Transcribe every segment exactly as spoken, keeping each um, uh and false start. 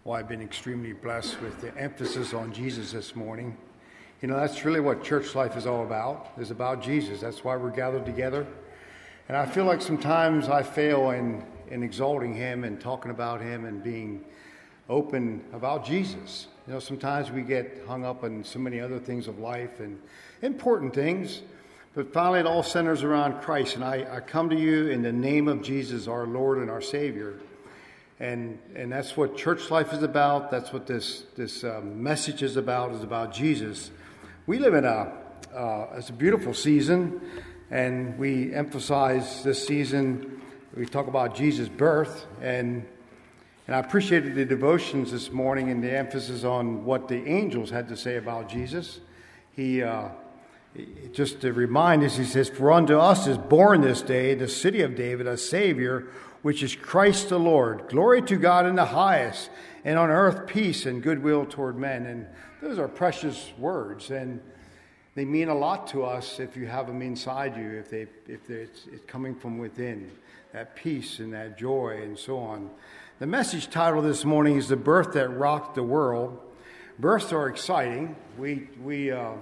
Well, I've been extremely blessed with the emphasis on Jesus this morning. You know, that's really what church life is all about. It's about Jesus. That's why we're gathered together. And I feel like sometimes I fail in, in exalting him and talking about him and being open about Jesus. You know, sometimes we get hung up on so many other things of life and important things. But finally, it all centers around Christ. And I, I come to you in the name of Jesus, our Lord and our Savior. And and that's what church life is about. That's what this this uh, message is about, is about Jesus. We live in a, uh, it's a beautiful season, and we emphasize this season, we talk about Jesus' birth. And, and I appreciated the devotions this morning and the emphasis on what the angels had to say about Jesus. He, uh, just to remind us, he says, "For unto us is born this day the city of David a Savior, which is Christ the Lord. Glory to God in the highest, and on earth peace and goodwill toward men." And those are precious words, and they mean a lot to us if you have them inside you, if they if it's, it's coming from within, that peace and that joy and so on. The message title this morning is "The Birth That Rocked the World." Births are exciting. We we uh,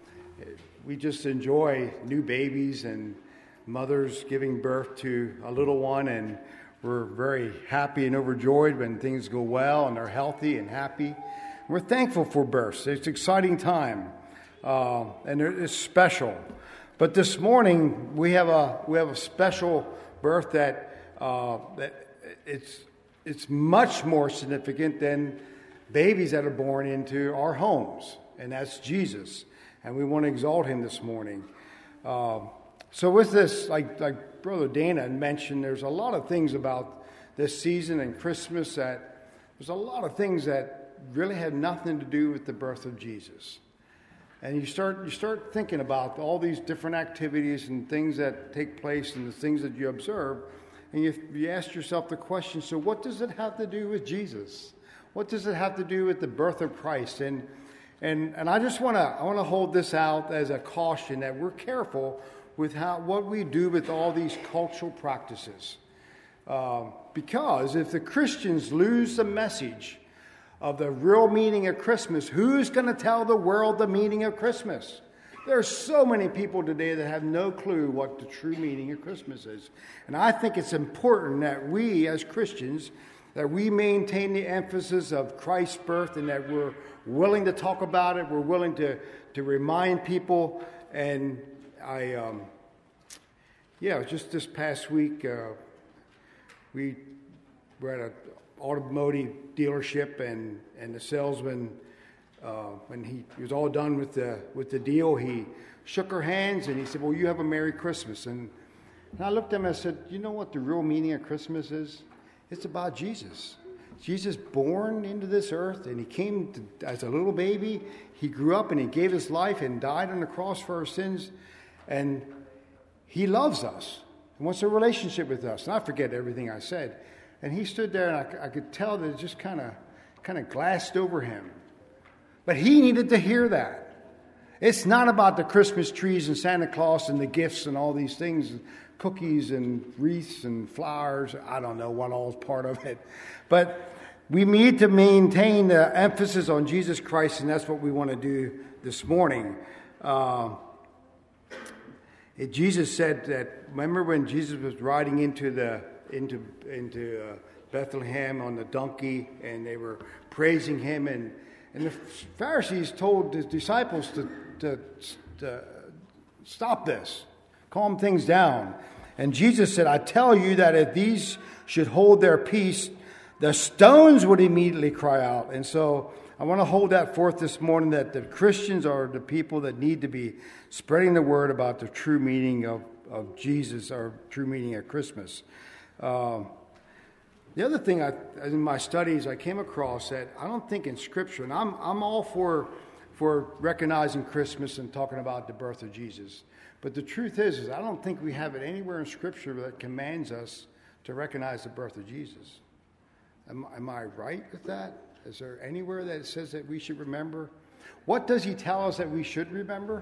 we just enjoy new babies and mothers giving birth to a little one, and we're very happy and overjoyed when things go well and they're healthy and happy. We're thankful for births. It's an exciting time, uh, and it's special. But this morning we have a we have a special birth that uh, that it's it's much more significant than babies that are born into our homes, and that's Jesus. And we want to exalt him this morning. Uh, So with this, like like Brother Dana mentioned, there's a lot of things about this season and Christmas that there's a lot of things that really have nothing to do with the birth of Jesus. And you start you start thinking about all these different activities and things that take place and the things that you observe, and you, you ask yourself the question, so what does it have to do with Jesus? What does it have to do with the birth of Christ? And and and I just want to I want to hold this out as a caution that we're careful with how what we do with all these cultural practices. Uh, because if the Christians lose the message of the real meaning of Christmas, who's going to tell the world the meaning of Christmas? There are so many people today that have no clue what the true meaning of Christmas is. And I think it's important that we as Christians, that we maintain the emphasis of Christ's birth, and that we're willing to talk about it, we're willing to, to remind people. And I, um, yeah, just this past week, uh, we were at an automotive dealership, and, and the salesman, uh, when he, he was all done with the with the deal, he shook our hands and he said, "Well, you have a Merry Christmas." And, and I looked at him and I said, "You know what the real meaning of Christmas is? It's about Jesus. Jesus born into this earth, and he came to, as a little baby. He grew up and he gave his life and died on the cross for our sins. And he loves us and wants a relationship with us." And I forget everything I said. And he stood there, and I, I could tell that it just kind of kind of glassed over him. But he needed to hear that. It's not about the Christmas trees and Santa Claus and the gifts and all these things, cookies and wreaths and flowers. I don't know what all is part of it. But we need to maintain the emphasis on Jesus Christ, and that's what we want to do this morning. Uh, It, Jesus said that, remember when Jesus was riding into the into into uh, Bethlehem on the donkey, and they were praising him, and, and the Pharisees told his disciples to, to, to stop this, calm things down. And Jesus said, "I tell you that if these should hold their peace, the stones would immediately cry out." And so I want to hold that forth this morning, that the Christians are the people that need to be spreading the word about the true meaning of, of Jesus, or true meaning of Christmas. Uh, the other thing I, in my studies I came across that I don't think in Scripture, and I'm I'm all for for recognizing Christmas and talking about the birth of Jesus, but the truth is, is I don't think we have it anywhere in Scripture that commands us to recognize the birth of Jesus. Am, am I right with that? Is there anywhere that it says that we should remember? What does he tell us that we should remember?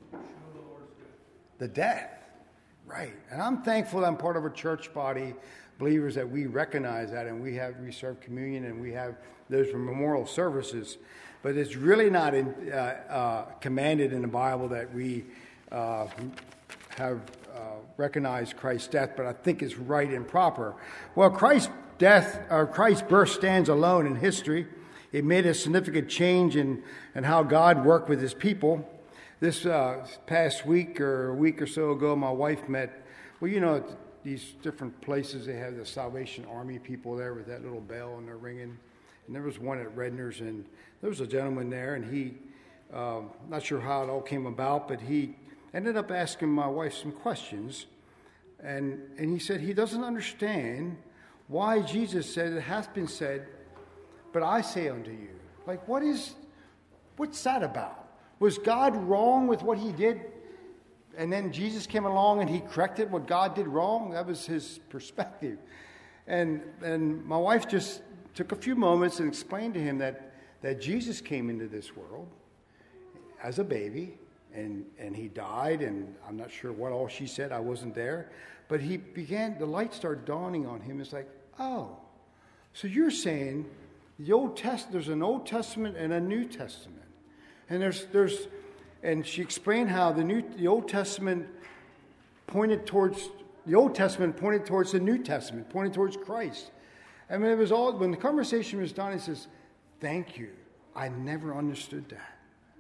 The death. Right. And I'm thankful that I'm part of a church body believers that we recognize that, and we have we serve communion and we have those memorial services. But it's really not in, uh, uh, commanded in the Bible that we uh, have uh, recognized Christ's death, but I think it's right and proper. Well, Christ's death, or Christ's birth stands alone in history. It made a significant change in, in how God worked with his people. This uh, past week or a week or so ago, my wife met, well, you know, these different places, they have the Salvation Army people there with that little bell and they're ringing. And there was one at Redner's, and there was a gentleman there, and he, uh, not sure how it all came about, but he ended up asking my wife some questions. And, and he said he doesn't understand why Jesus said, it has been said, but I say unto you. Like, what is, what's that about? Was God wrong with what he did? And then Jesus came along and he corrected what God did wrong? That was his perspective. And, and my wife just took a few moments and explained to him that, that Jesus came into this world as a baby, and, and he died, and I'm not sure what all she said, I wasn't there, but he began, the light started dawning on him. It's like, oh, so you're saying the Old Test, there's an Old Testament and a New Testament. And there's, there's, and she explained how the New, the Old Testament pointed towards, the Old Testament pointed towards the New Testament, pointed towards Christ. I mean, it was all, when the conversation was done, he says, thank you. I never understood that.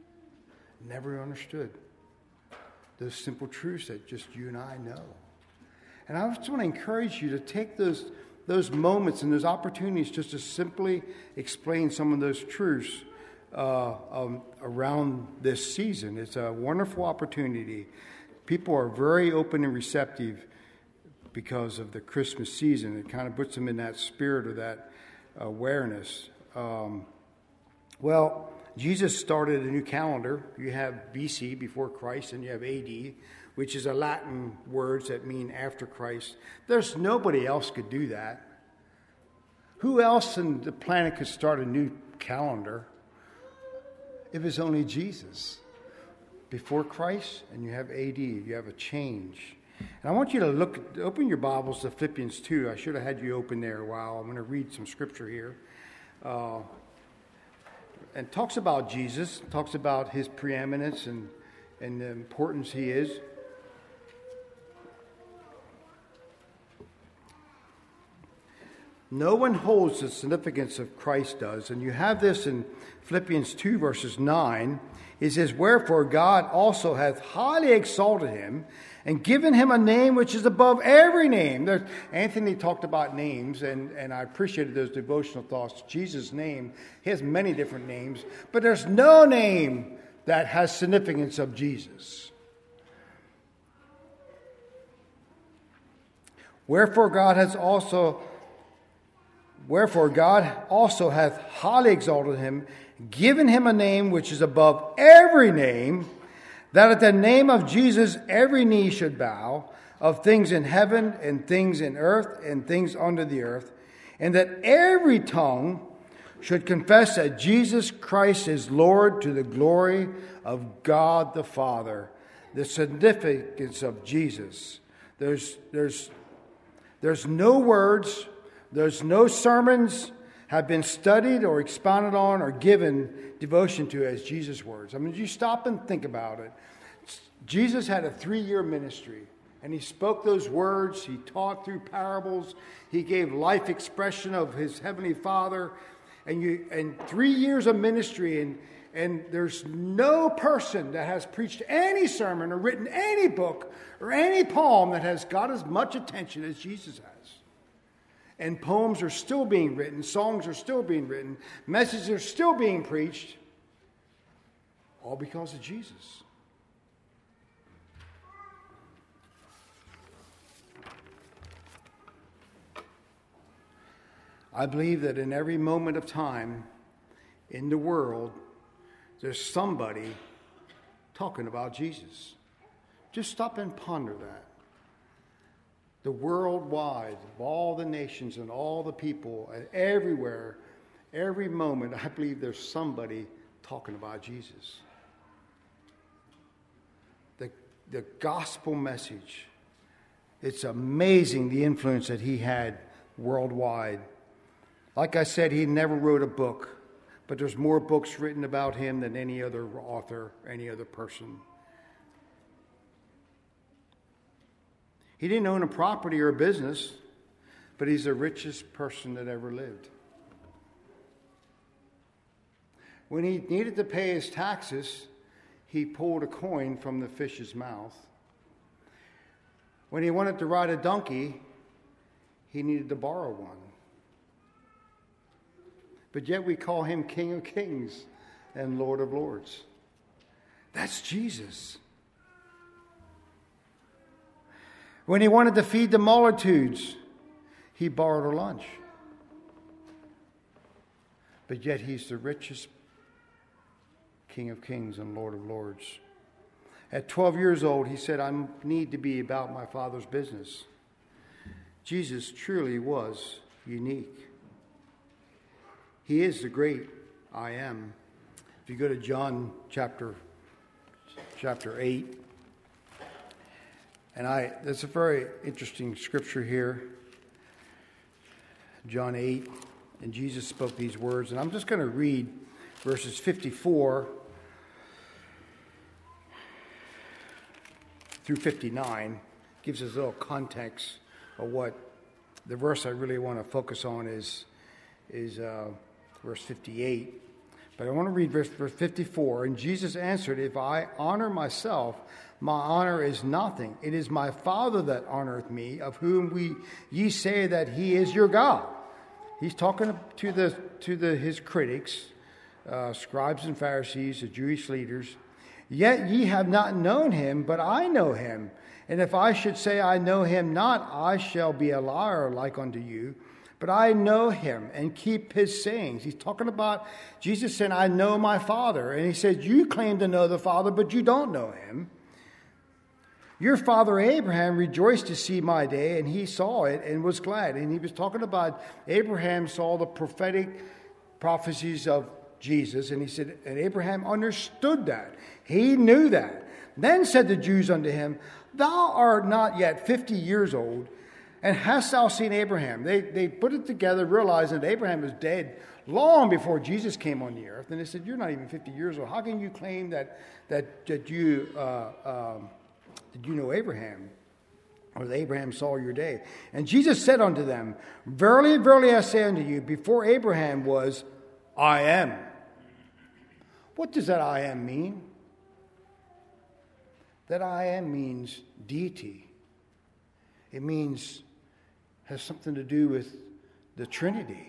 Never understood those simple truths that just you and I know. And I just want to encourage you to take those, those moments and those opportunities just to simply explain some of those truths uh, um, around this season. It's a wonderful opportunity. People are very open and receptive because of the Christmas season. It kind of puts them in that spirit or that awareness. Um, well, Jesus started a new calendar. You have B C, before Christ, and you have A D, which is a Latin words that mean after Christ. There's nobody else could do that. Who else on the planet could start a new calendar if it's only Jesus? Before Christ, and you have A D, you have a change. And I want you to look, open your Bibles to Philippians two. I should have had you open there a while. I'm going to read some scripture here. Uh, and talks about Jesus, talks about his preeminence and, and the importance he is. No one holds the significance of Christ does. And you have this in Philippians two, verses nine. It says, wherefore God also hath highly exalted him and given him a name which is above every name. There's, Anthony talked about names, and, and I appreciated those devotional thoughts. Jesus' name, he has many different names, but there's no name that has significance of Jesus. Wherefore God has also, wherefore God also hath highly exalted him, given him a name which is above every name, that at the name of Jesus every knee should bow, of things in heaven and things in earth and things under the earth, and that every tongue should confess that Jesus Christ is Lord, to the glory of God the Father. The significance of Jesus. There's, there's, there's no words, there's no sermons have been studied or expounded on or given devotion to as Jesus' words. I mean, you stop and think about it. Jesus had a three-year ministry, and he spoke those words. He taught through parables. He gave life expression of his heavenly Father. And you, and three years of ministry, and, and there's no person that has preached any sermon or written any book or any poem that has got as much attention as Jesus has. And poems are still being written, songs are still being written, messages are still being preached, all because of Jesus. I believe that in every moment of time in the world, there's somebody talking about Jesus. Just stop and ponder that. The worldwide, of all the nations and all the people, and everywhere, every moment, I believe there's somebody talking about Jesus. The, the gospel message, it's amazing the influence that he had worldwide. Like I said, he never wrote a book, but there's more books written about him than any other author, any other person. He didn't own a property or a business, but he's the richest person that ever lived. When he needed to pay his taxes, he pulled a coin from the fish's mouth. When he wanted to ride a donkey, he needed to borrow one. But yet we call him King of Kings and Lord of Lords. That's Jesus. When he wanted to feed the multitudes, he borrowed a lunch. But yet he's the richest King of Kings and Lord of Lords. At twelve years old, he said, I need to be about my Father's business. Jesus truly was unique. He is the great I am. If you go to John chapter, chapter eight, and I, that's a very interesting scripture here. John eight, and Jesus spoke these words, and I'm just going to read verses fifty-four through fifty-nine. Gives us a little context of what the verse I really want to focus on is, is uh, verse fifty-eight. But I want to read verse, verse fifty-four. And Jesus answered, if I honor myself, my honor is nothing. It is my Father that honoreth me, of whom we ye say that he is your God. He's talking to the to the his critics, uh, scribes and Pharisees, the Jewish leaders. Yet ye have not known him, but I know him. And if I should say I know him not, I shall be a liar like unto you. But I know him and keep his sayings. He's talking about Jesus saying, I know my Father. And he says, you claim to know the Father, but you don't know him. Your father Abraham rejoiced to see my day, and he saw it and was glad. And he was talking about Abraham saw the prophetic prophecies of Jesus. And he said, and Abraham understood that. He knew that. Then said the Jews unto him, thou art not yet fifty years old, and hast thou seen Abraham? They they put it together, realizing that Abraham was dead long before Jesus came on the earth. And they said, you're not even fifty years old. How can you claim that that, that you uh, um, did you know Abraham? Or that Abraham saw your day? And Jesus said unto them, verily, verily, I say unto you, before Abraham was, I am. What does that I am mean? That I am means deity. It means, has something to do with the Trinity.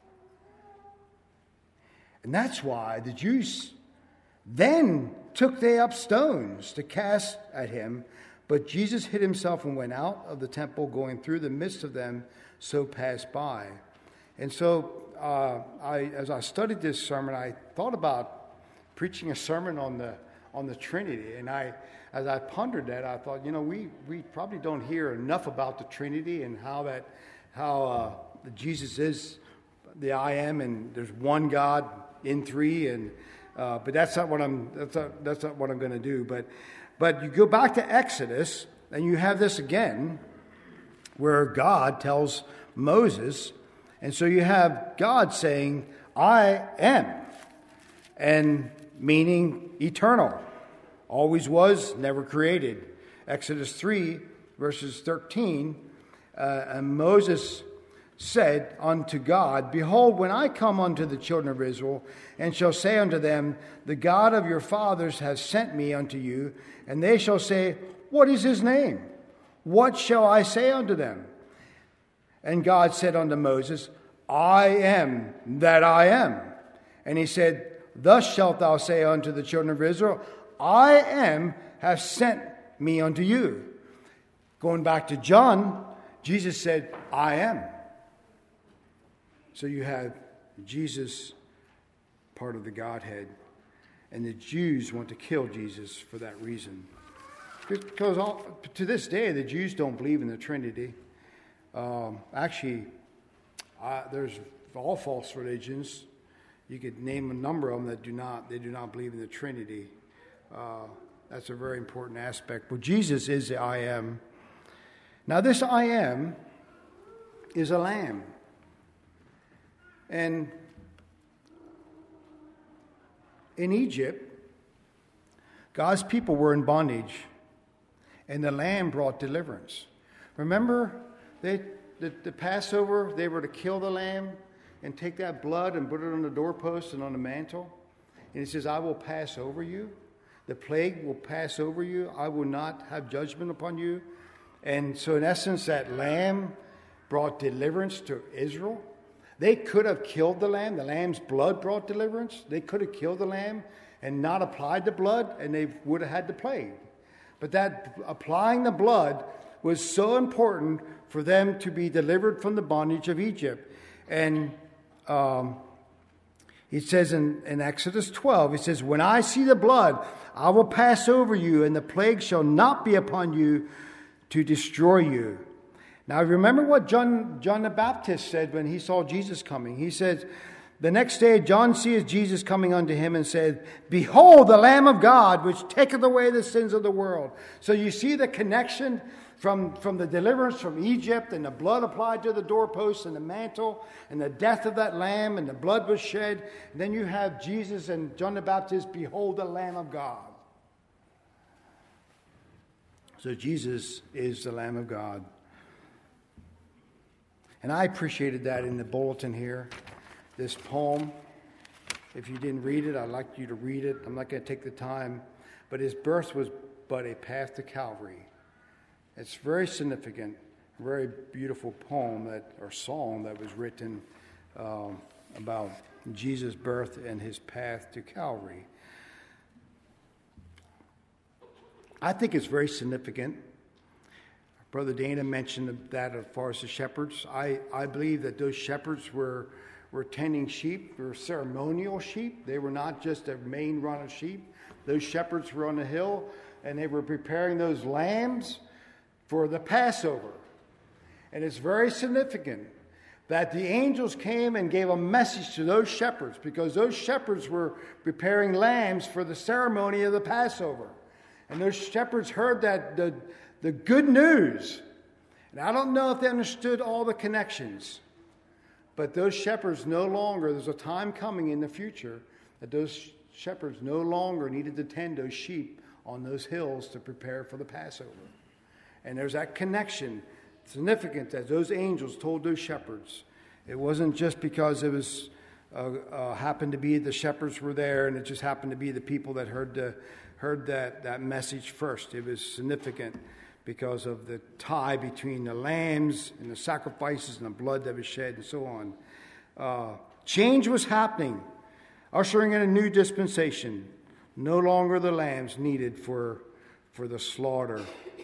And that's why the Jews then took they up stones to cast at him. But Jesus hid himself and went out of the temple, going through the midst of them, so passed by. And so uh, I, as I studied this sermon, I thought about preaching a sermon on the on the Trinity. And I, as I pondered that, I thought, you know, we, we probably don't hear enough about the Trinity and how that how uh, Jesus is the I am, and there's one God in three. And uh, but that's not what I'm that's not, that's not what I'm going to do. But but you go back to Exodus, and you have this again, where God tells Moses, and so you have God saying, I am, and meaning eternal, always was, never created. Exodus three, verses thirteen, uh, and Moses said unto God, behold, when I come unto the children of Israel, and shall say unto them, the God of your fathers has sent me unto you, and they shall say, what is his name? What shall I say unto them? And God said unto Moses, I am that I am. And he said, thus shalt thou say unto the children of Israel, I am have sent me unto you. Going back to John, Jesus said, I am. So you have Jesus, part of the Godhead, and the Jews want to kill Jesus for that reason. Because all, to this day, the Jews don't believe in the Trinity. Um, actually, uh, there's all false religions. You could name a number of them that do not. They do not believe in the Trinity. Uh, that's a very important aspect. But Jesus is the I am. Now, this I am is a lamb. And in Egypt, God's people were in bondage, and the lamb brought deliverance. Remember, they, the, the Passover, they were to kill the lamb and take that blood and put it on the doorpost and on the mantle. And he says, I will pass over you. The plague will pass over you. I will not have judgment upon you. And so in essence, that lamb brought deliverance to Israel. They could have killed the lamb. The lamb's blood brought deliverance. They could have killed the lamb and not applied the blood, and they would have had the plague. But that applying the blood was so important for them to be delivered from the bondage of Egypt. And um, it says in, in Exodus twelve, it says, when I see the blood, I will pass over you, and the plague shall not be upon you to destroy you. Now remember what John, John the Baptist said when he saw Jesus coming. He said, the next day John sees Jesus coming unto him and said, behold the Lamb of God, which taketh away the sins of the world. So you see the connection from, from the deliverance from Egypt and the blood applied to the doorposts and the mantle and the death of that lamb and the blood was shed. And then you have Jesus and John the Baptist, behold the Lamb of God. So Jesus is the Lamb of God. And I appreciated that in the bulletin here. This poem, if you didn't read it, I'd like you to read it. I'm not going to take the time. But his birth was but a path to Calvary. It's very significant, a very beautiful poem that or song that was written um, about Jesus' birth and his path to Calvary. I think it's very significant. Brother Dana mentioned that as far as the shepherds. I, I believe that those shepherds were, were tending sheep, were ceremonial sheep. They were not just a main run of sheep. Those shepherds were on the hill, and they were preparing those lambs for the Passover. And it's very significant that the angels came and gave a message to those shepherds, because those shepherds were preparing lambs for the ceremony of the Passover. And those shepherds heard that the The good news, and I don't know if they understood all the connections, but those shepherds no longer, there's a time coming in the future that those shepherds no longer needed to tend those sheep on those hills to prepare for the Passover. And there's that connection, significant, that those angels told those shepherds. It wasn't just because it was uh, uh, happened to be the shepherds were there, and it just happened to be the people that heard the heard that, that message first. It was significant because of the tie between the lambs and the sacrifices and the blood that was shed and so on. Uh, change was happening, ushering in a new dispensation. No longer the lambs needed for, for the slaughter.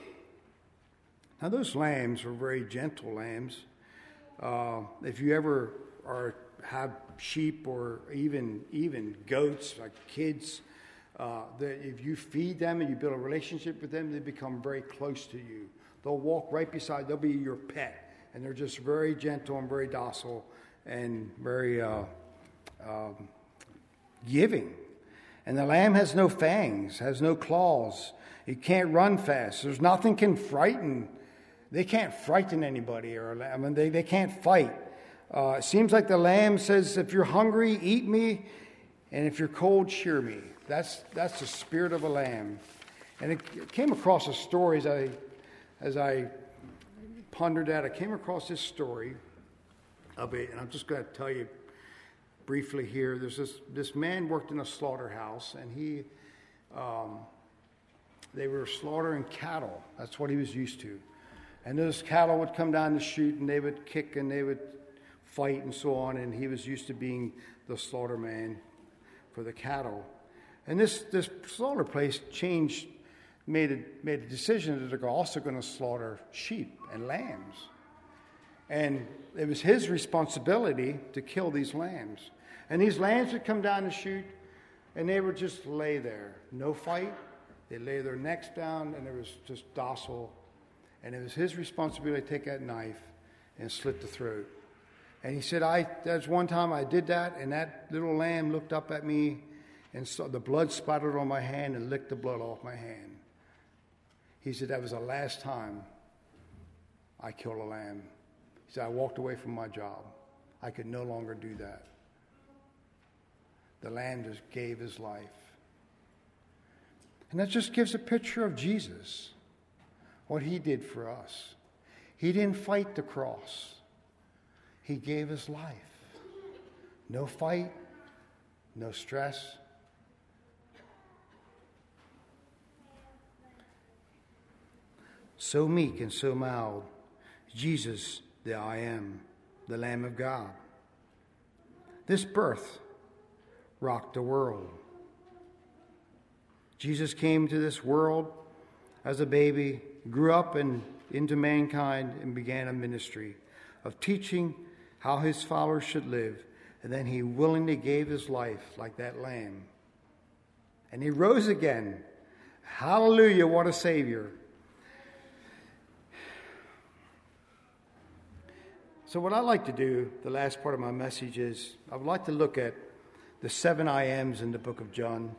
Now those lambs were very gentle lambs. Uh, if you ever are have sheep or even even goats, like kids, Uh, that if you feed them and you build a relationship with them, they become very close to you. They'll walk right beside, they'll be your pet. And they're just very gentle and very docile and very uh, um, giving. And the lamb has no fangs, has no claws. It can't run fast. There's nothing can frighten. They can't frighten anybody. Or I mean, they, they can't fight. Uh, it seems like the lamb says, if you're hungry, eat me. And if you're cold, cheer me. That's that's the spirit of a lamb. And it came across a story as I, as I pondered that. I came across this story of it, and I'm just going to tell you briefly here. There's this, this man worked in a slaughterhouse, and he, um, they were slaughtering cattle. That's what he was used to. And those cattle would come down the chute, and they would kick, and they would fight, and so on. And he was used to being the slaughter man for the cattle. And this, this slaughter place changed, made a, made a decision that they're also going to slaughter sheep and lambs. And it was his responsibility to kill these lambs. And these lambs would come down the chute, and they would just lay there. No fight. They lay their necks down, and it was just docile. And it was his responsibility to take that knife and slit the throat. And he said, I, there's one time I did that, and that little lamb looked up at me, and saw the blood splattered on my hand and licked the blood off my hand. He said, that was the last time I killed a lamb. He He said, I walked away from my job. I could no longer do that. The Lamb just gave his life. And that just gives a picture of Jesus, what he did for us. He didn't fight the cross. He gave his life. No fight, no stress. So meek and so mild, Jesus, the I Am, the Lamb of God. This birth rocked the world. Jesus came to this world as a baby, grew up and into mankind, and began a ministry of teaching how his followers should live. And then he willingly gave his life like that lamb. And he rose again. Hallelujah, what a Savior. So what I'd like to do, the last part of my message is, I would like to look at the seven I Ams in the book of John.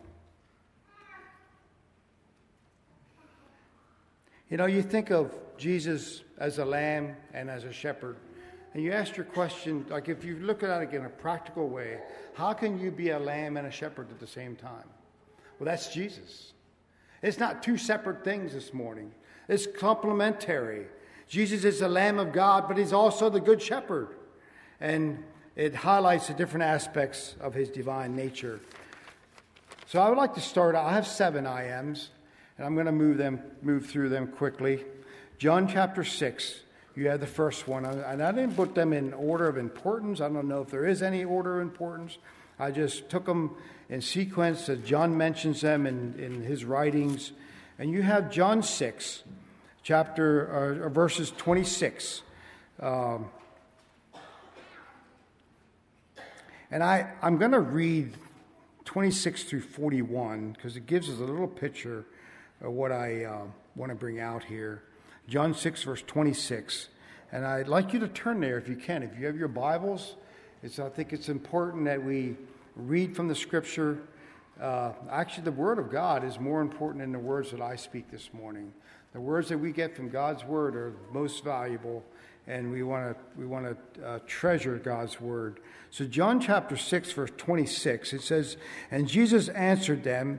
You know, you think of Jesus as a lamb and as a shepherd, and you ask your question, like if you look at it in a practical way, how can you be a lamb and a shepherd at the same time? Well, that's Jesus. It's not two separate things this morning. It's complementary. Jesus is the Lamb of God, but he's also the Good Shepherd. And it highlights the different aspects of his divine nature. So I would like to start. I have seven I Ams, and I'm going to move them, move through them quickly. John chapter six, you have the first one. And I didn't put them in order of importance. I don't know if there is any order of importance. I just took them in sequence as John mentions them in, in his writings. And you have John six. Chapter, uh, verses twenty-six. Um, and I, I'm going to read twenty-six through forty-one because it gives us a little picture of what I uh, want to bring out here. John six, verse twenty-six. And I'd like you to turn there if you can. If you have your Bibles, it's, I think it's important that we read from the Scripture. Uh, actually, the Word of God is more important than the words that I speak this morning. The words that we get from God's Word are most valuable, and we want to we want to uh, treasure God's Word. So John chapter six, verse twenty-six, it says, And Jesus answered them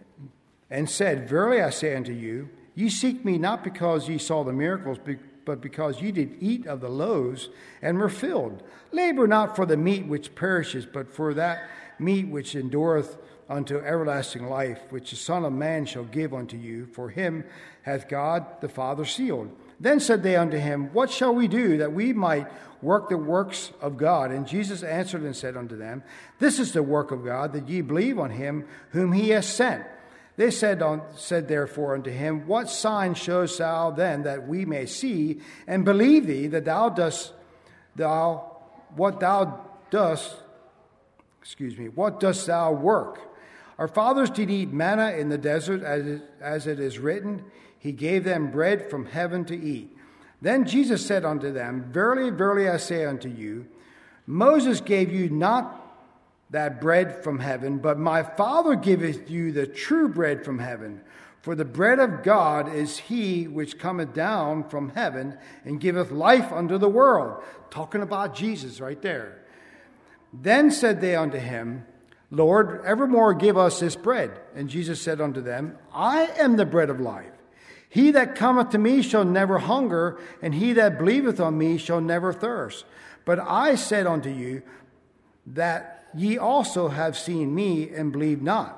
and said, Verily I say unto you, ye seek me not because ye saw the miracles, but because ye did eat of the loaves and were filled. Labor not for the meat which perishes, but for that meat which endureth unto everlasting life, which the Son of Man shall give unto you, for him hath God the Father sealed. Then said they unto him, What shall we do that we might work the works of God? And Jesus answered and said unto them, This is the work of God, that ye believe on him whom he hath sent. They said, on, said therefore unto him, What sign showest thou then that we may see and believe thee, that thou dost thou what thou dost, excuse me, what dost thou work? Our fathers did eat manna in the desert, as it, as it is written, He gave them bread from heaven to eat. Then Jesus said unto them, Verily, verily, I say unto you, Moses gave you not that bread from heaven, but my Father giveth you the true bread from heaven. For the bread of God is he which cometh down from heaven and giveth life unto the world. Talking about Jesus right there. Then said they unto him, Lord, evermore give us this bread. And Jesus said unto them, I am the bread of life. He that cometh to me shall never hunger, and he that believeth on me shall never thirst. But I said unto you that ye also have seen me, and believe not.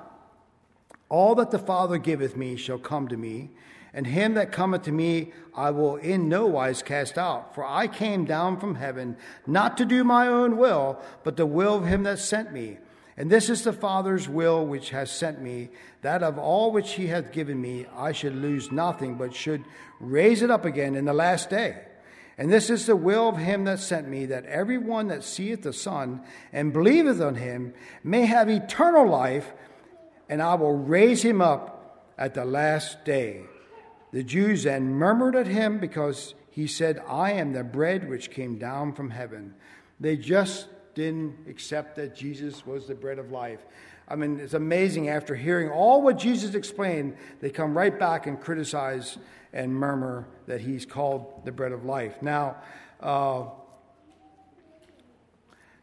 All that the Father giveth me shall come to me, and him that cometh to me I will in no wise cast out. For I came down from heaven, not to do my own will, but the will of him that sent me. And this is the Father's will which has sent me, that of all which he hath given me I should lose nothing, but should raise it up again in the last day. And this is the will of him that sent me, that every one that seeth the Son and believeth on him may have eternal life, and I will raise him up at the last day. The Jews then murmured at him, because he said, I am the bread which came down from heaven. They just didn't accept that Jesus was the bread of life. I mean, it's amazing. After hearing all what Jesus explained, they come right back and criticize and murmur that he's called the bread of life. Now, uh,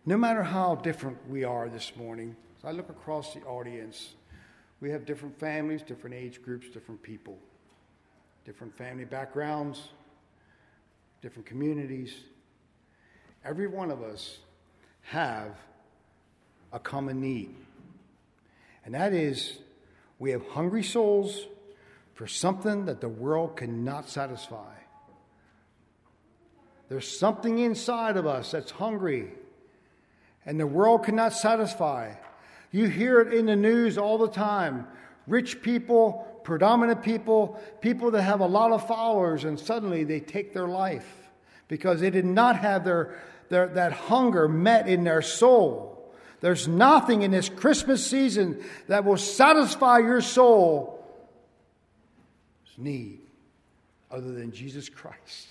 No matter how different we are this morning, as I look across the audience, we have different families, different age groups, different people, different family backgrounds, different communities. Every one of us have a common need. And that is, we have hungry souls for something that the world cannot satisfy. There's something inside of us that's hungry, and the world cannot satisfy. You hear it in the news all the time. Rich people, predominant people, people that have a lot of followers, and suddenly they take their life because they did not have their, their that hunger met in their soul. There's nothing in this Christmas season that will satisfy your soul's need other than Jesus Christ.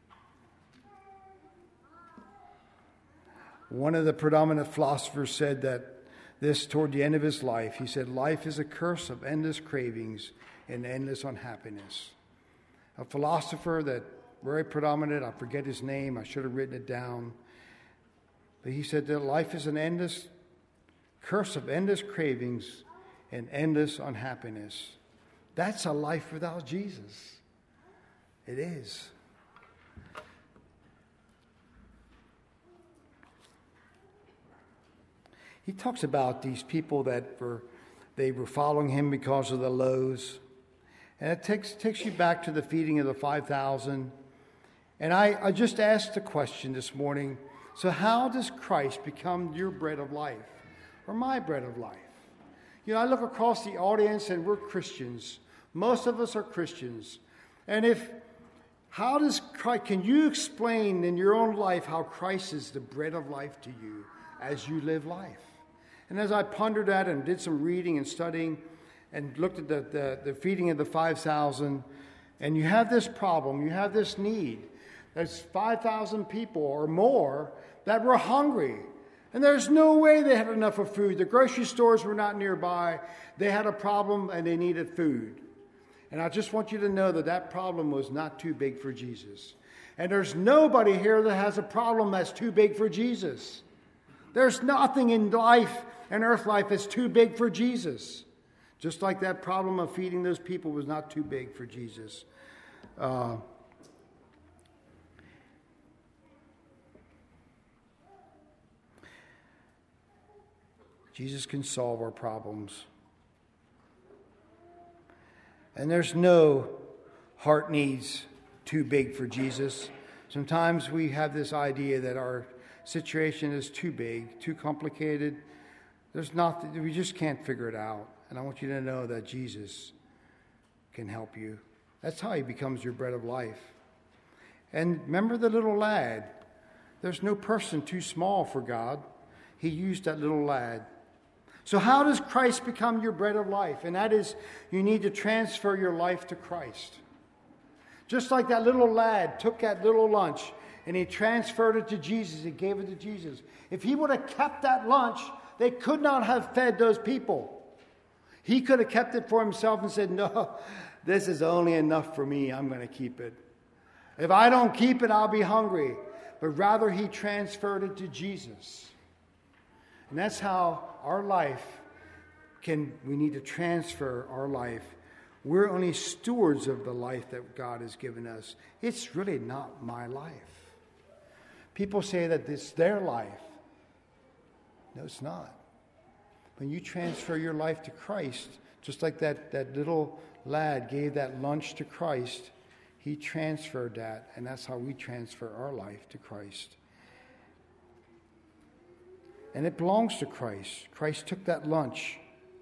One of the predominant philosophers said that this toward the end of his life. He said, life is a curse of endless cravings and endless unhappiness. A philosopher that very predominant, I forget his name, I should have written it down. But he said that life is an endless curse of endless cravings and endless unhappiness. That's a life without Jesus. It is. He talks about these people that were, they were following him because of the loaves. And it takes, takes you back to the feeding of the five thousand. And I, I just asked the question this morning, so how does Christ become your bread of life or my bread of life? You know, I look across the audience and we're Christians. Most of us are Christians. And if, how does Christ, can you explain in your own life how Christ is the bread of life to you as you live life? And as I pondered that and did some reading and studying and looked at the, the, the feeding of the five thousand, and you have this problem, you have this need. There's five thousand people or more that were hungry. And there's no way they had enough of food. The grocery stores were not nearby. They had a problem and they needed food. And I just want you to know that that problem was not too big for Jesus. And there's nobody here that has a problem that's too big for Jesus. There's nothing in life and earth life that's too big for Jesus. Just like that problem of feeding those people was not too big for Jesus. Uh, Jesus can solve our problems. And there's no heart needs too big for Jesus. Sometimes we have this idea that our situation is too big, too complicated. There's not, we just can't figure it out. And I want you to know that Jesus can help you. That's how he becomes your bread of life. And remember the little lad. There's no person too small for God. He used that little lad. So how does Christ become your bread of life? And that is, you need to transfer your life to Christ. Just like that little lad took that little lunch and he transferred it to Jesus. He gave it to Jesus. If he would have kept that lunch, they could not have fed those people. He could have kept it for himself and said, no, this is only enough for me. I'm going to keep it. If I don't keep it, I'll be hungry. But rather, he transferred it to Jesus. And that's how our life can, we need to transfer our life. We're only stewards of the life that God has given us. It's really not my life. People say that it's their life. No, it's not. When you transfer your life to Christ, just like that, that little lad gave that lunch to Christ, he transferred that, and that's how we transfer our life to Christ. And it belongs to Christ. Christ took that lunch.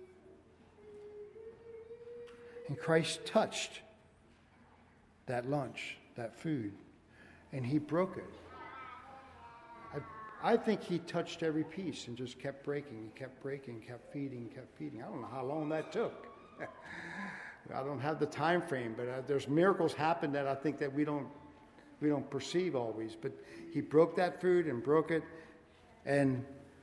And Christ touched that lunch, that food, and he broke it. I, I think he touched every piece and just kept breaking, and kept breaking, kept feeding, kept feeding. I don't know how long that took. I don't have the time frame, but uh, there's miracles happen that I think that we don't we don't perceive always. But he broke that food and broke it, and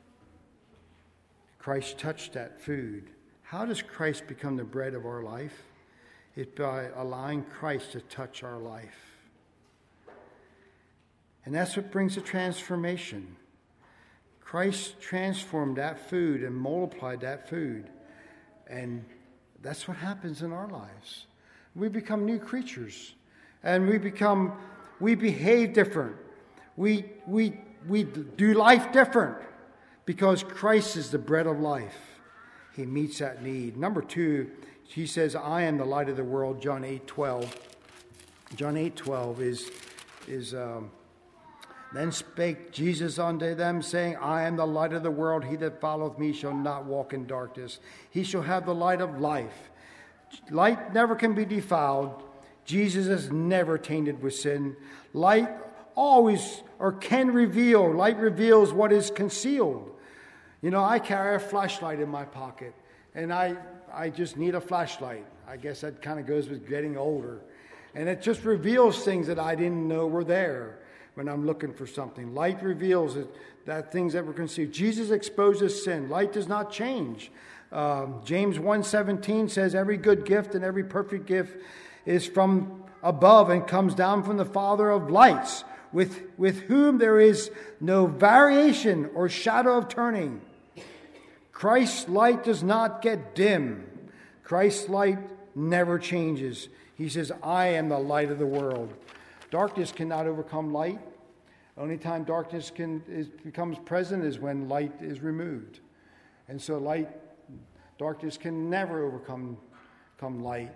Christ touched that food. How does Christ become the bread of our life? It's by allowing Christ to touch our life. And that's what brings a transformation. Christ transformed that food and multiplied that food. And that's what happens in our lives. We become new creatures. And we become, we behave different. We, we, we do life different. Because Christ is the bread of life. He meets that need. Number two, he says, I am the light of the world, John eight twelve. John eight twelve is, is um, then spake Jesus unto them, saying, I am the light of the world. He that followeth me shall not walk in darkness. He shall have the light of life. Light never can be defiled. Jesus is never tainted with sin. Light always, or can reveal. Light reveals what is concealed. You know, I carry a flashlight in my pocket, and I, I just need a flashlight. I guess that kind of goes with getting older. And it just reveals things that I didn't know were there when I'm looking for something. Light reveals it, that things that were concealed. Jesus exposes sin. Light does not change. Um, James one seventeen says, every good gift and every perfect gift is from above and comes down from the Father of lights, with, with whom there is no variation or shadow of turning. Christ's light does not get dim. Christ's light never changes. He says, I am the light of the world. Darkness cannot overcome light. The only time darkness can is, becomes present is when light is removed. And so light, darkness can never overcome come light.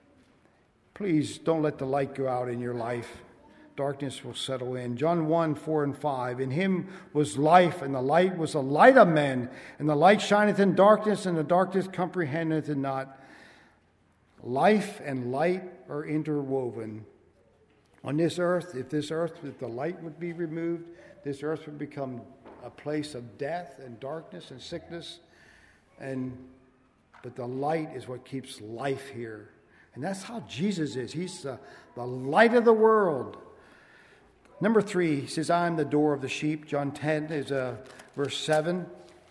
Please don't let the light go out in your life. Darkness will settle in. John one, four and five. In him was life, and the light was the light of men. And the light shineth in darkness, and the darkness comprehendeth it not. Life and light are interwoven. On this earth, if this earth, if the light would be removed, this earth would become a place of death and darkness and sickness. And but the light is what keeps life here. And that's how Jesus is. He's the, the light of the world. Number three, he says, I am the door of the sheep. John ten is uh, verse seven.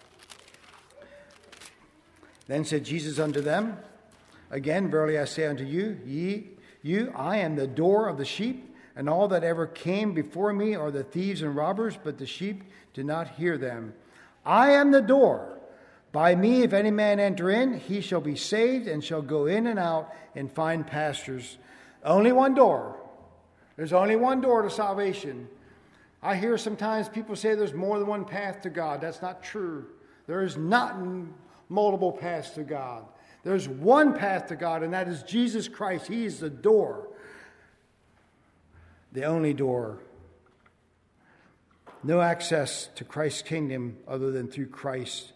Then said Jesus unto them, again, verily I say unto you, ye, you, I am the door of the sheep, and all that ever came before me are the thieves and robbers, but the sheep did not hear them. I am the door. By me, if any man enter in, he shall be saved, and shall go in and out and find pastures. Only one door. There's only one door to salvation. I hear sometimes people say there's more than one path to God. That's not true. There is not multiple paths to God. There's one path to God, and that is Jesus Christ. He is the door. The only door. No access to Christ's kingdom other than through Christ.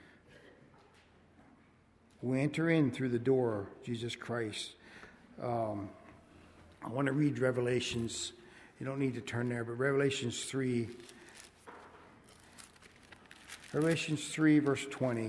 We enter in through the door, Jesus Christ. Um, I want to read Revelations. You don't need to turn there, but Revelations three. Revelations three, verse twenty.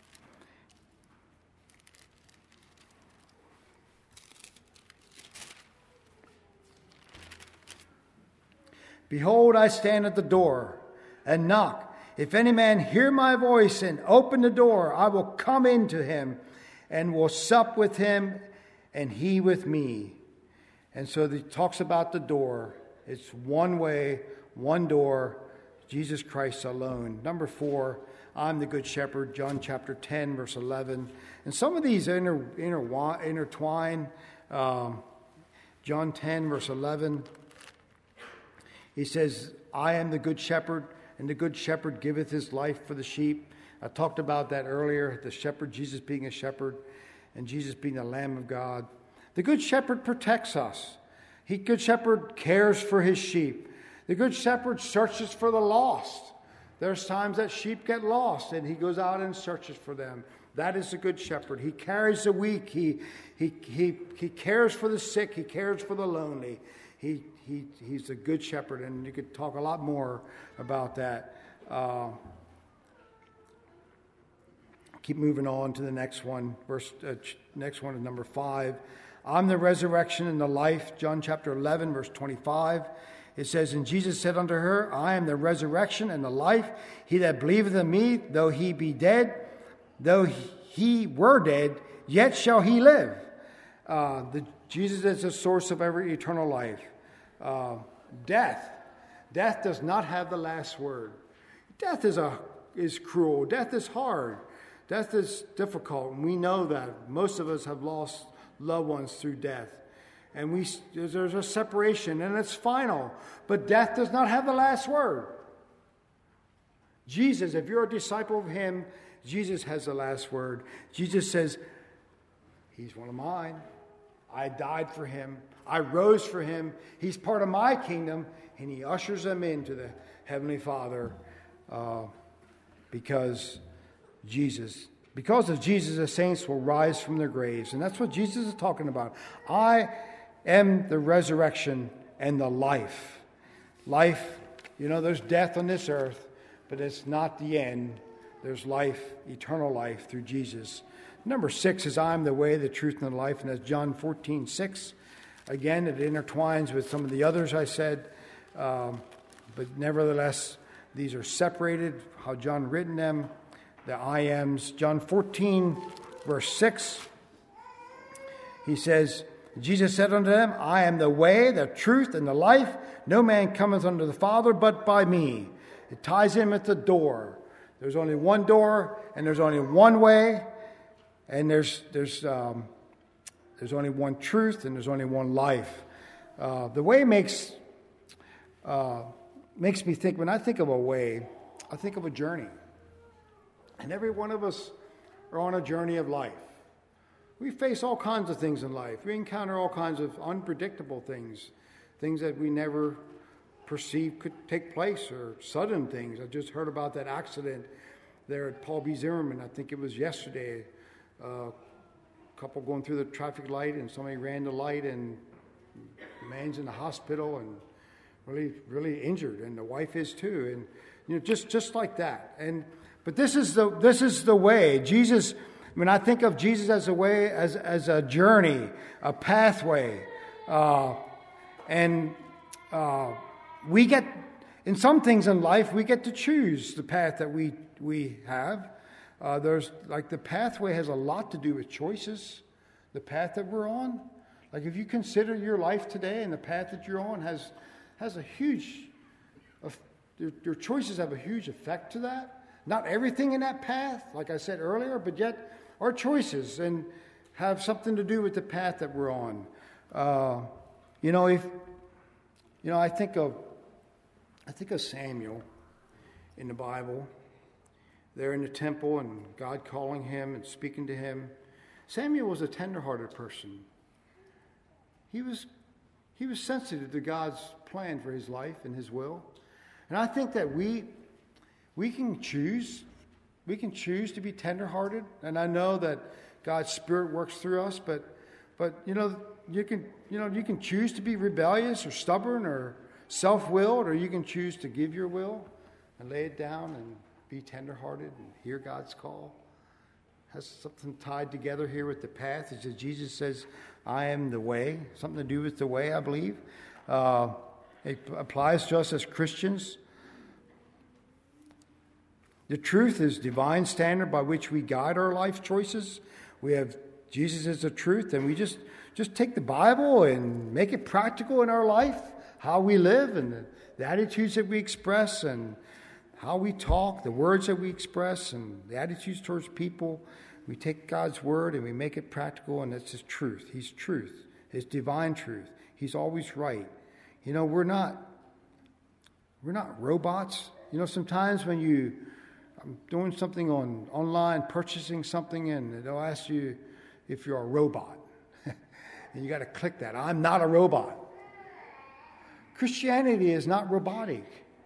Behold, I stand at the door and knock. If any man hear my voice and open the door, I will come into him and will sup with him and he with me. And so he talks about the door. It's one way, one door, Jesus Christ alone. Number four, I'm the good shepherd, John chapter ten, verse eleven. And some of these inter, inter, intertwine. Um, John ten, verse eleven. He says, I am the good shepherd, and the good shepherd giveth his life for the sheep. I talked about that earlier, the shepherd, Jesus being a shepherd, and Jesus being the Lamb of God. The good shepherd protects us. The good shepherd cares for his sheep. The good shepherd searches for the lost. There's times that sheep get lost, and he goes out and searches for them. That is the good shepherd. He carries the weak. He, he, he, he cares for the sick. He cares for the lonely. He, he, he's a good shepherd, and you could talk a lot more about that. Uh, keep moving on to the next one. Verse, uh, next one is number five. I'm the resurrection and the life. John chapter eleven, verse twenty-five. It says, and Jesus said unto her, I am the resurrection and the life. He that believeth in me, though he be dead, though he were dead, yet shall he live. Uh, the, Jesus is the source of every eternal life. Uh, death. Death does not have the last word. death is a is cruel. Death is hard. Death is difficult, and we know that. Most of us have lost loved ones through death. And we there's a separation, and it's final. But death does not have the last word. Jesus, if you're a disciple of him, Jesus has the last word. Jesus says, he's one of mine. I died for him. I rose for him. He's part of my kingdom, and he ushers them into the Heavenly Father uh, because Jesus, because of Jesus, the saints will rise from their graves. And that's what Jesus is talking about. I am the resurrection and the life. Life, you know, there's death on this earth, but it's not the end. There's life, eternal life through Jesus. Number six is I am the way, the truth, and the life. And that's John fourteen six. Again, it intertwines with some of the others I said. Um, but nevertheless, these are separated, how John written them, the I ams. John fourteen, verse six. He says, Jesus said unto them, I am the way, the truth, and the life. No man cometh unto the Father but by me. It ties in with the door. There's only one door, and there's only one way, and there's there's um, there's only one truth, and there's only one life. Uh, the way makes uh, makes me think. When I think of a way, I think of a journey, and every one of us are on a journey of life. We face all kinds of things in life. We encounter all kinds of unpredictable things, things that we never perceived could take place, or sudden things. I just heard about that accident there at Paul B. Zimmerman. I think it was yesterday. Uh, a couple going through the traffic light, and somebody ran the light, and the man's in the hospital and really, really injured, and the wife is too. And you know, just just like that. And but this is the this is the way. Jesus. When I think of Jesus as a way, as as a journey, a pathway, uh, and uh, we get, in some things in life, we get to choose the path that we we have. Uh, there's like the pathway has a lot to do with choices. The path that we're on, like if you consider your life today and the path that you're on has has a huge, uh, your, your choices have a huge effect to that. Not everything in that path, like I said earlier, but yet our choices and have something to do with the path that we're on. Uh, you know, if you know, I think of I think of Samuel in the Bible. There in the temple, and God calling him and speaking to him. Samuel was a tender-hearted person. He was he was sensitive to God's plan for his life and his will. And I think that we we can choose. We can choose to be tender-hearted. And I know that God's Spirit works through us, but but you know, you can you know, you can choose to be rebellious or stubborn or self-willed, or you can choose to give your will and lay it down and be tender-hearted and hear God's call. Has something tied together here with the path. It's just Jesus says, I am the way. Something to do with the way, I believe. Uh, it applies to us as Christians. The truth is divine standard by which we guide our life choices. We have Jesus as the truth, and we just, just take the Bible and make it practical in our life, how we live and the, the attitudes that we express and how we talk, the words that we express, and the attitudes towards people. We take God's word and we make it practical, and it's His truth. He's truth. His divine truth. He's always right. You know, we're not we're not robots. You know, sometimes when you I'm doing something on online, purchasing something, and they'll ask you if you're a robot. And you got to click that. I'm not a robot. Christianity is not robotic.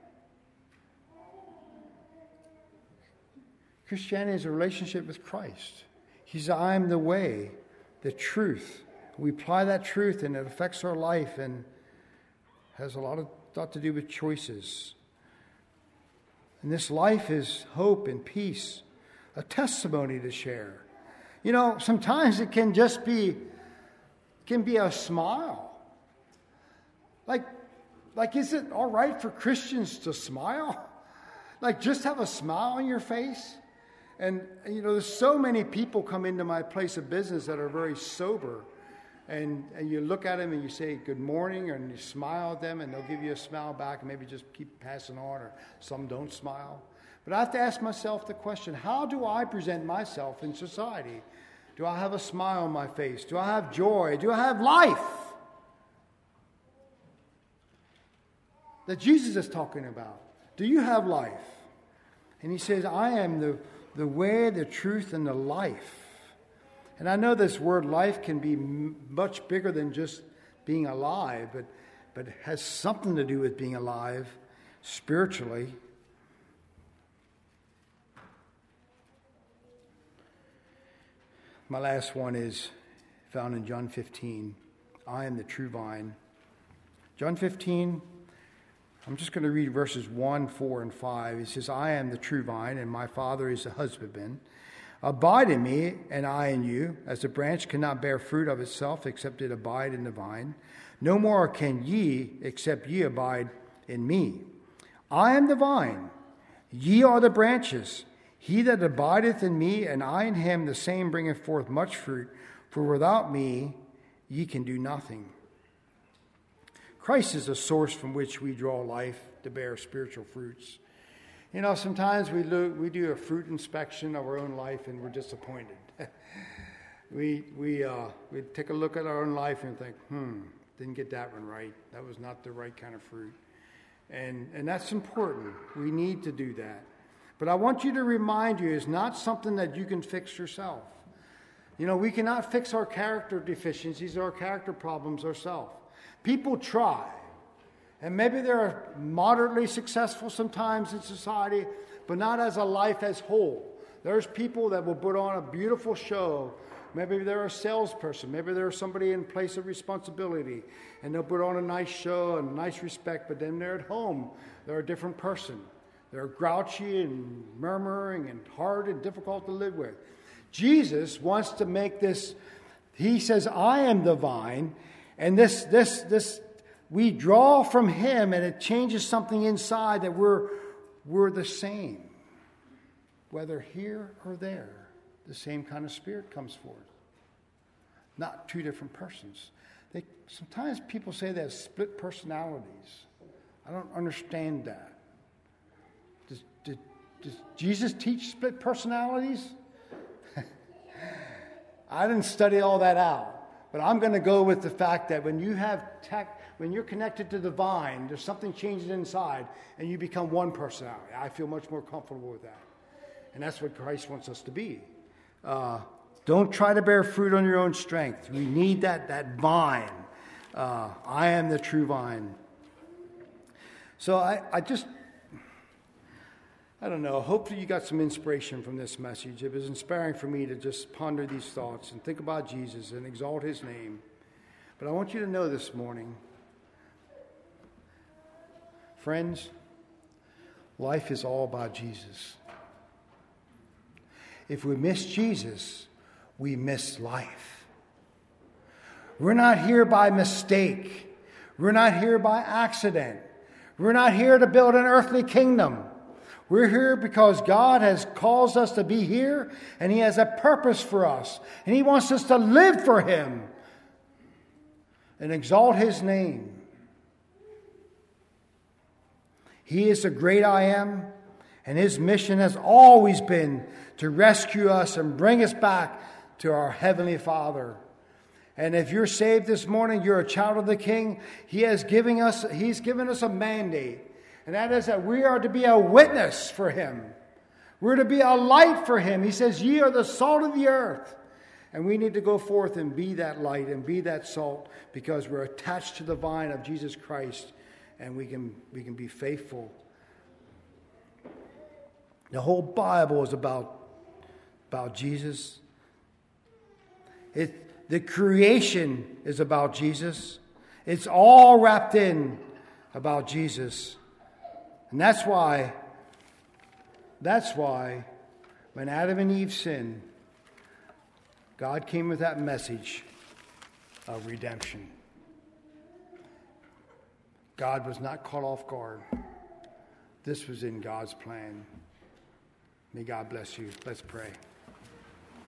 Christianity is a relationship with Christ. He's I'm the way, the truth. We apply that truth, and it affects our life and has a lot of lot to do with choices. And this life is hope and peace, a testimony to share. You know, sometimes it can just be can be a smile. Like, like is it all right for Christians to smile? Like, just have a smile on your face? And, you know, there's so many people come into my place of business that are very sober. And, and you look at them and you say, good morning, and you smile at them, and they'll give you a smile back and maybe just keep passing on, or some don't smile. But I have to ask myself the question, how do I present myself in society? Do I have a smile on my face? Do I have joy? Do I have life? That Jesus is talking about. Do you have life? And he says, I am the, the way, the truth, and the life. And I know this word life can be m- much bigger than just being alive, but, but it has something to do with being alive spiritually. My last one is found in John fifteen. I am the true vine. John fifteen, I'm just going to read verses one, four, and five. He says, I am the true vine, and my Father is the husbandman. Abide in me, and I in you, as a branch cannot bear fruit of itself, except it abide in the vine. No more can ye, except ye abide in me. I am the vine, ye are the branches. He that abideth in me, and I in him, the same bringeth forth much fruit, for without me ye can do nothing. Christ is the source from which we draw life to bear spiritual fruits. You know, sometimes we look, we do a fruit inspection of our own life and we're disappointed. we we uh, we take a look at our own life and think, hmm, didn't get that one right. That was not the right kind of fruit. And and that's important. We need to do that. But I want you to remind you, it's not something that you can fix yourself. You know, we cannot fix our character deficiencies or our character problems ourselves. People try. And maybe they're moderately successful sometimes in society, but not as a life as whole. There's people that will put on a beautiful show. Maybe they're a salesperson. Maybe they're somebody in place of responsibility. And they'll put on a nice show and nice respect, but then they're at home. They're a different person. They're grouchy and murmuring and hard and difficult to live with. Jesus wants to make this, he says, I am the vine, and this, this, this, we draw from him, and it changes something inside that we're, we're the same. Whether here or there, the same kind of spirit comes forth. Not two different persons. They, sometimes people say they have split personalities. I don't understand that. Does, did, does Jesus teach split personalities? I didn't study all that out. But I'm going to go with the fact that when you have tech, when you're connected to the vine, there's something changes inside, and you become one personality. I feel much more comfortable with that. And that's what Christ wants us to be. Uh, don't try to bear fruit on your own strength. We need that, that vine. Uh, I am the true vine. So I, I just, I don't know, hopefully you got some inspiration from this message. It was inspiring for me to just ponder these thoughts and think about Jesus and exalt his name. But I want you to know this morning, friends, life is all about Jesus. If we miss Jesus, we miss life. We're not here by mistake. We're not here by accident. We're not here to build an earthly kingdom. We're here because God has caused us to be here, and he has a purpose for us. And he wants us to live for him and exalt his name. He is the great I am, and his mission has always been to rescue us and bring us back to our Heavenly Father. And if you're saved this morning, you're a child of the King. He has given us, he's given us a mandate. And that is that we are to be a witness for him. We're to be a light for him. He says, ye are the salt of the earth. And we need to go forth and be that light and be that salt because we're attached to the vine of Jesus Christ. And we can, we can be faithful. The whole Bible is about, about Jesus. It, the creation is about Jesus. It's all wrapped in about Jesus. And that's why, that's why when Adam and Eve sinned, God came with that message of redemption. God was not caught off guard. This was in God's plan. May God bless you. Let's pray.